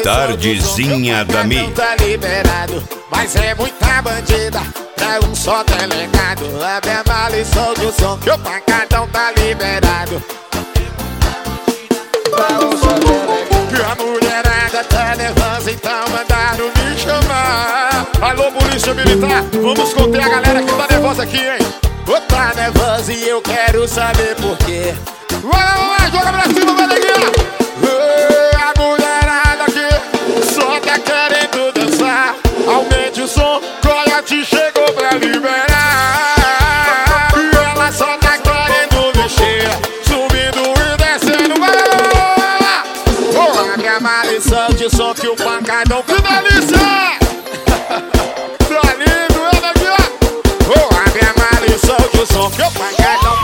Tardezinha da Mi. Tá liberado, mas é muita bandida pra um só delegado. A minha mala e solta o som que o pancadão tá liberado. Pra um só delegado. Que a mulherada tá nervosa, então mandaram me chamar. Alô, polícia militar, vamos conter a galera que tá nervosa aqui, hein? Ô, tá nervosa e eu quero saber por quê. Vai, joga pra cima, vai neguinha. A mulherada aqui só tá querendo dançar. Aumente o som, Coyote chegou pra liberar. E ela só tá querendo mexer, subindo e descendo. Vai lá. Abre a mala e solte o som que o pancadão finaliza. Tá lindo, é neguinha. Abre a mala e solte o som que o pancadão.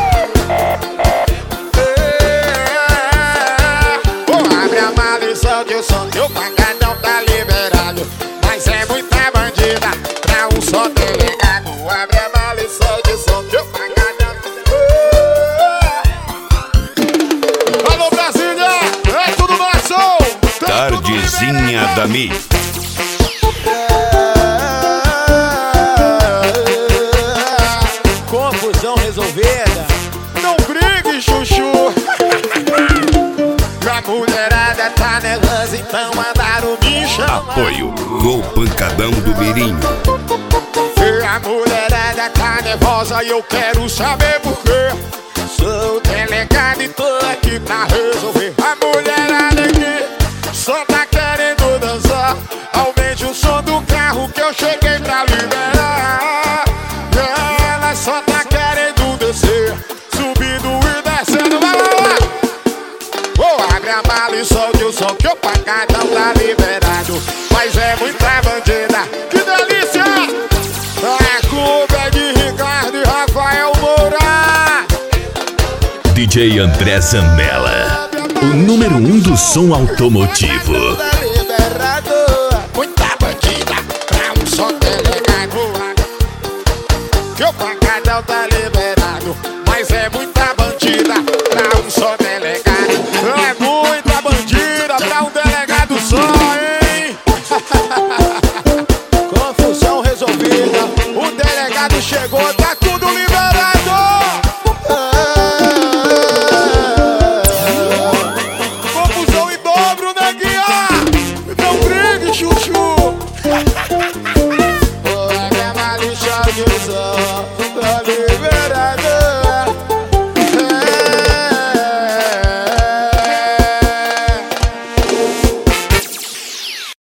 Solte o som que o pancadão tá liberado, mas é muita bandida pra um só delegado. Abre a mala e solte o som que o pancadão. Alô, Brasília, é tudo nosso. Tardezinha da Mi. Confusão resolvida. Não brigue, chuchu. A mulherada tá nervosa, então mandaram me chamar. Apoio Gol Pancadão do Mirim. A mulherada tá nervosa e eu quero saber por quê. Sou delegado e tô aqui pra resolver. A mulherada aqui só tá querendo dançar. Aumente o som do carro que eu cheguei pra liberar. E ela só tá querendo descer, subindo e descendo. Vai lá. Abre a mala e solte o som que o pancadão tá liberado, mas é muita bandida. Que delícia! A culpa é de Ricardo e Rafael Moura. DJ André Zambella, o número 1 do som automotivo. Tá liberado, muita bandida pra um só delegado. Que o pancadão tá liberado, mas é muita bandida pra um só delegado. É muita bandida pra um delegado só, hein? Confusão resolvida, o delegado chegou, tá tudo liberado. Confusão em dobro, neguinha. Não brigue, chuchu. Abre a mala e solte o som.